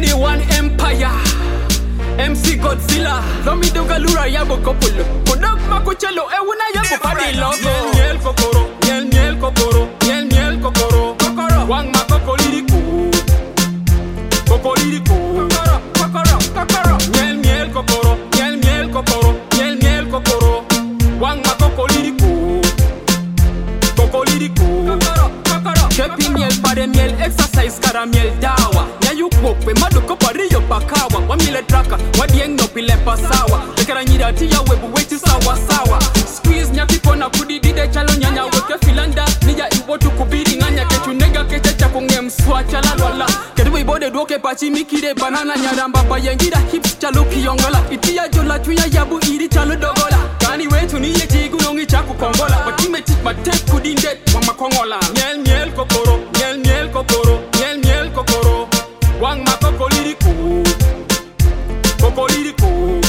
Anyone Empire MC Godzilla Lomi Dogalura Yabo Kopolo Kodok Makuchelo Ewuna Yabo Padi Logo Miel Kokoro Miel Kokoro Miel Kokoro Kokoro Wang Makokoliriku Kokoliriku Kokoro Miel Kokoro Miel Kokoro Miel Kokoro Wang Makokoliriku Kokoliriku Kepi miel pare miel exercise kara miel dawa Nya yukokwe maduko pari yo pakawa Wa miele traka, wa dieng no pile pasawa Lekara nyida tiya webu wechi sawa sawa Squeeze nya kipo na kudidide chalo nyanya weke filanda Nija iwotu kubiri nganya kechu nega keche chako nge mswa chala lwala Kedu ibode duoke pachi mikide banana nyaramba pa yengira hips chalo kiyongola Itia jola tuya yabu iri chalo dogola Kani wetu niye jigu nongi chaku kongola Watime chik matek kudinde mama kongola Miel kokoro, miel kokoro, miel kokoro Wang makokoliriku Kokoliriku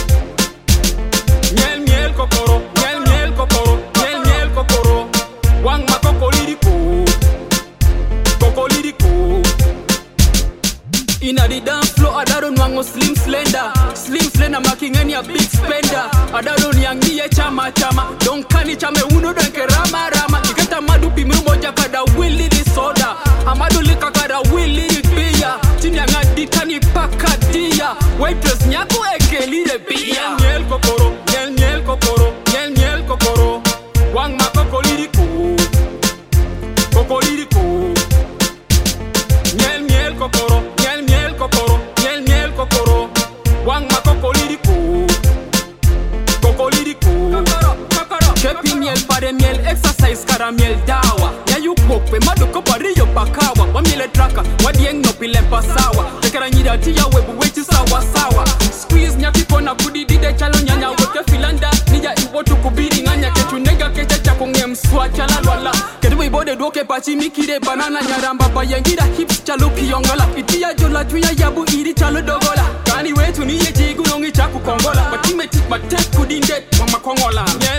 Miel kokoro, miel kokoro, miel kokoro Wang makokoliriku Kokoliriku Inna the dance floor, adaro nwango slim slender making any a big spender Adaro niangie chama Don't kani chame uno donke rama Ikata madu pimiru moja kada willy disorder Amadu lika kada willy beer Chini ya ngadi tani paka dia Waitress nyaku ekeli de bia Miel kokoro, miel kokoro, miel kokoro Wang makokoliriku Kokoliriku Miel kokoro, miel kokoro, miel kokoro Wang makokoliriku Kokoliriku Kepi miel pare miel exercise kara miel dawa Ya yukokwe maduko pari yo pakawa Wa miele traka, wa dieng no pile pasawa Lekara nyida tiya webu wechi sawa sawa Squeeze nya kipo na kudidide chalo nyanya weke filanda Nija iwotu kubiri nganya kechu nega keche chako nge mswa chala lwala Kedu ibode duoke pachi mikide banana nyaramba pa yengira hips chalo kiyongola Itia jola tuya yabu iri chalo dogola Kani wetu niye jigu nongi chaku kongola Watime tik matek kudinde mama kongola